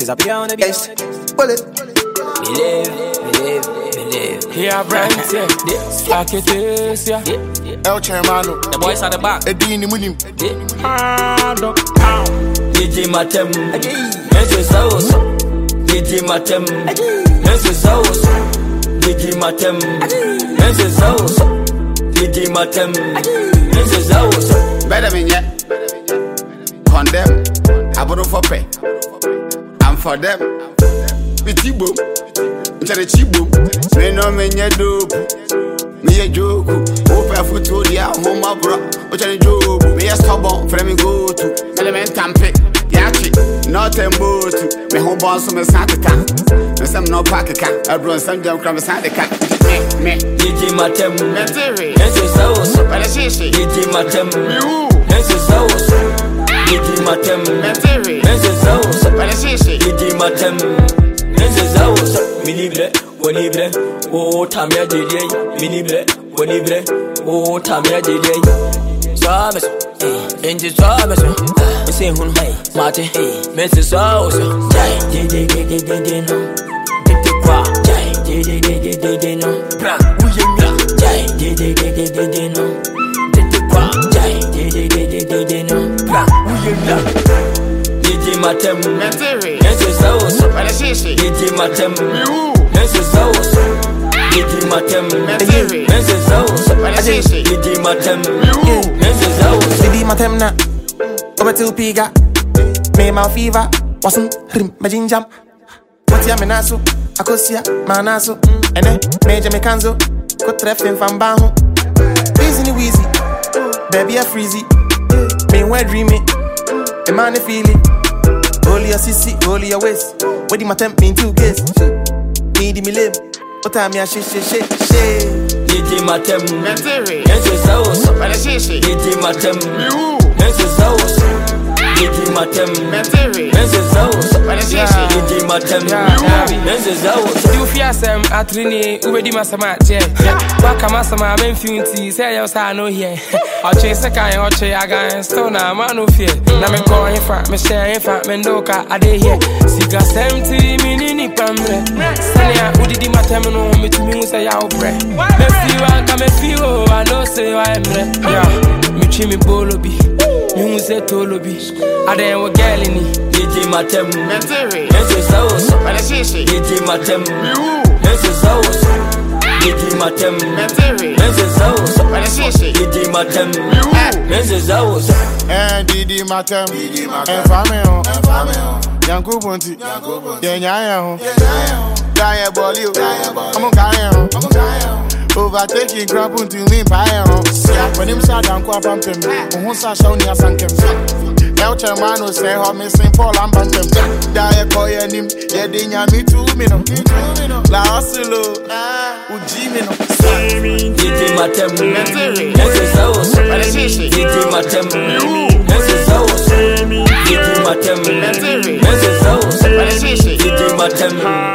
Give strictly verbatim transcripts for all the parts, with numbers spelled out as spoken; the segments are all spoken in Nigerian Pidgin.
Cause I be on the base. Bullet. Believe, believe, believe. Yeah, Brent, yeah. Fuck it is, yeah. El Chairmano. The boys at the back. Edini Munim. Hard up, pow. D J Matem. This is house. D J Matem. This is house. D J Matem. This is house. D J Matem. This is house. Better than yet. Condemn. I bought for pay. I'm for them. Pity boom. Instead of cheap boom. Me no me nye dope. Me a joke. Open foot to the home of bro. Which I joke. Me a stubborn. For me go to. Element tampe. Yaki. Not a boat. Me home boss me Santa. Me some no pack a cat. I brought some jump from Santa cat. Me, me. D J Matem. Mentary. This is house. But I see she. D J Matem. You. This is house. D J Matem. Mentary. This is house. But I see she. D J Matem. This is house. Minibre, wonibre, oh tamia dede, minibre, wonibre, oh tamia dede. Sabe so, enji sabe so. Me say hun, mate, me say so so. Jai, dede dede dede no, dede kwa. Jai, dede dede dede no, pra. Uyemia. Jai, dede dede dede no, dede kwa. Jai, dede dede dede no, pra. Uyemia. D J Matem, Mentary. this is house. But I see she. D J Matem, You. this is house. D J Matem, Mentary. this is house. But I see she. D J Matem, You. this is house. Didi matemna, over till piga. Me my fever, wasn't rim, my jinjam. What's ya menaso? Akosia, manaso. Ene, major me canzo. Go treffin from Bahu. Easy wheezy, baby a freezy. Me we dreamy, a man feel it. Holy a sissy, holy a waist. What do my temp mean two case? Need me live. What time ya shit shit shit shit. D J Matem, Mentary. this is house. But I see she. D J Matem, You. this is house. D J Matem, Mentary. this is house. But I see she. D J Matem, Yeah. this is house. You fear some atrini, ubedi masama, yeah. Waka masama, men funti, say you say no here. I'll chase a guy, I'll chase a guy, and stone, I'm no fear. Now me call him fat, me share him fat, mendoka, I dey here. Siga seventy, minini pamre. Sanya, udidi matemino, me to me, say I'll pray. Me feel, I come feel, I know say I'm there. Yeah, me chimmy bolobi, me say tolobi. I dey with galini. D J Matem, Mentary. this is house. But I see she. D J Matem, You. this is house. D J Matem, Mentary. this is house. But I see she. D J Matem, You. this is house. And Didi Matem. And Famio. Yanku Bunti. Yanyayo. Daya Bolio. I'm a guy. Overtaking crap until me buy. When him sat down, quite pumping. Who says only a sankem. El Chairmano say how me Saint Paul and Bantam. Daya Koya Nim. Yedinya me two minutes. La Osilo. Ujimino. D J Matem, Mentary. this is house. But I see she. D J Matem, this is house. D J Matem, Mentary. this is house. But I see she. D J Matem,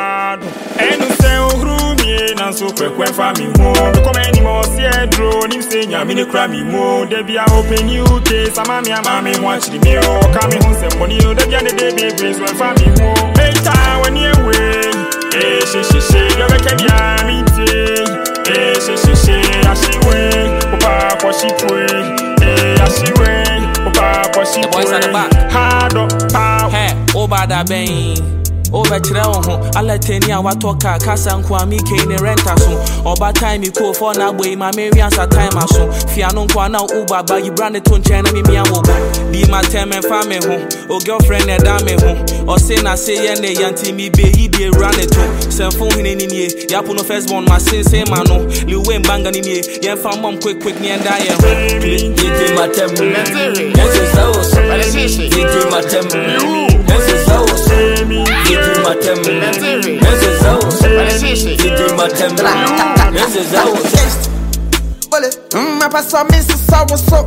Enu se ohrumie na so kwekwe fa mi ho. Come any more see draw nim se nya mi ne kra mi mo. De bia open you case ama mi ama mi ho achiri mi o. Ka mi ho se money o de bia ne de be brains we fa mi ho. Hey time when you away. Eh she she she yo be ke bia mi te. Eh she she she ashiwe. Opa kwa shi pwe. Eh ashiwe. Opa kwa shi The boys at the back. Hard up pow. Hey, over that bang. Over Chiraho, I let Tenia Watoka, Cassan Kwami, Kane, Rentason, or by time you call for now, way my Marians at time or so. Fiano Kwana Uba, but you branded to China, me, I will be my time and family home, or girlfriend and dame home, or say, I say, and they yanti me be, he be run it to. Send phone in ye, Yapuno first born, my sin, say, Mano, Liu Bangan in ye, yan found mom quick, quick, me and die. D J Matem, Mentary. this is house. But I see she. D J Matem, this is house. D J Matem, Mentary. this is house. But I see she. D J Matem, this is house. Bullet, mm, my pastor, Mister Sour Soap.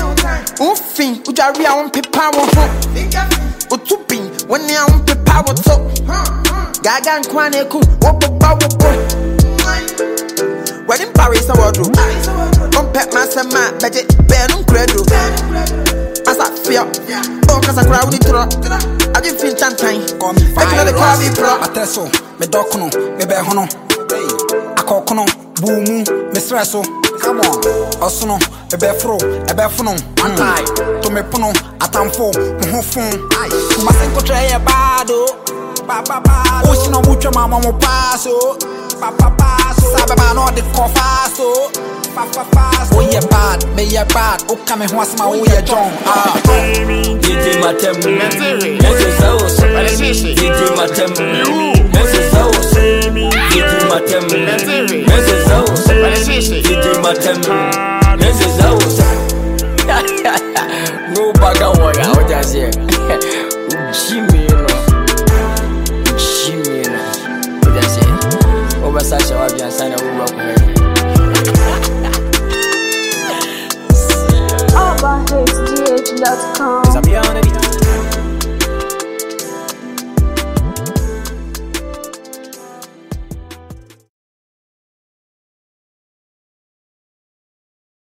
Ufin, Ujaria on paper, Utupin, when they on paper, what's up? Gagan Kwaneku, what about boy? When in Paris, I wardrobe. Don't pet my sama, budget, Ben Credo. I as I feel. Oh, cause I cry with it. I just feel time. Call me I can call me pro. Mateso, me dokuno, me behono. Akokono, boomu, me stresso. Come on, Osono, a befro, a befono, one tie, to me puno, atamfo, muhofon. Masenko tray a bado, papa, Oshino mucho mamma paso, papa, Sababa no de cofaso, papa, oh yeah bad, me yeah bad, oh come and watch my oh yeah John. Ah, Didi Matem, Messi Sauce, Didi Matem, Messi Sauce, Didi Matem, Messi Sauce, Didi Matem, Messi Sauce. No baga waga, what I say? Jimmy, no, Jimmy, no, what I say? Over such a wabi and sign a woman. Urban H D H dot com. It's a beyond it.